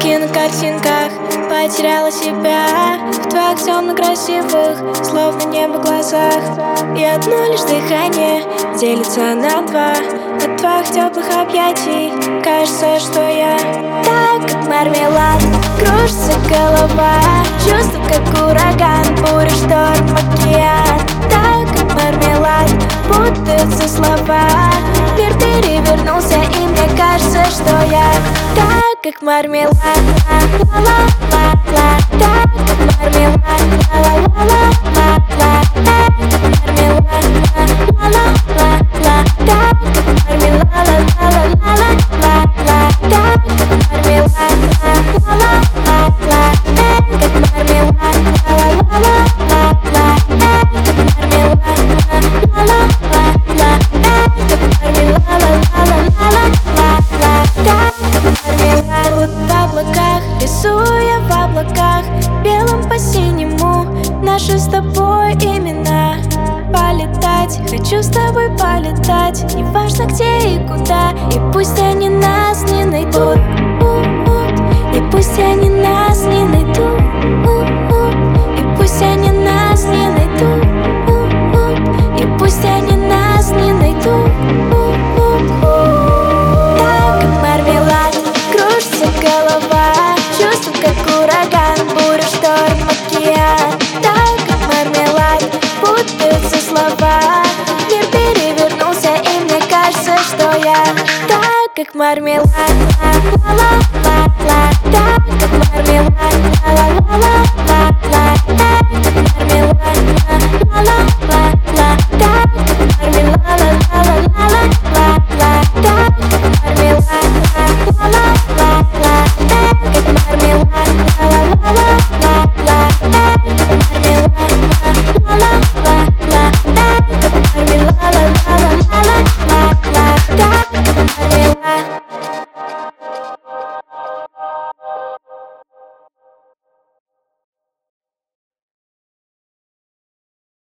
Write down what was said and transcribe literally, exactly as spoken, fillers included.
Звуки на картинках, потеряла себя в твоих темно-красивых, словно небо глазах. И одно лишь дыхание делится на два. От твоих теплых объятий кажется, что я так, как мармелад. Кружится голова, чувство как ураган, буря, шторм, океан. Так, как мармелад, путаются слова. Мир перевернулся, и мне кажется, что я так, как мармелад. Ла-ла-ла-ла, так, как мармелад. Ла-ла-ла-ла-ла, так, как мармелад. Ла-ла-ла-ла, так, как мармелад. Ла-ла-ла-ла-ла, так, как мармелад. Ла-ла-ла-ла, так, как мармелад. Ла-ла-ла-ла, так, как мармелад. Ла-ла-ла-ла, так, как мармелад. В облаках, рисуя в облаках, белым по синему наши с тобой имена. Полетать, хочу с тобой полетать, неважно где и куда. И пусть они нас не найдут, и пусть они нас не найдут, и пусть они нас не найдут, и пусть они нас не найдут. Так, как мармелад, кружится голова, чувство как ураган, буря, шторм, океан. Так, как мармелад, путаются слова. Мир перевернулся, и мне кажется, что я так, как мармелад. Ла-ла-ла-ла.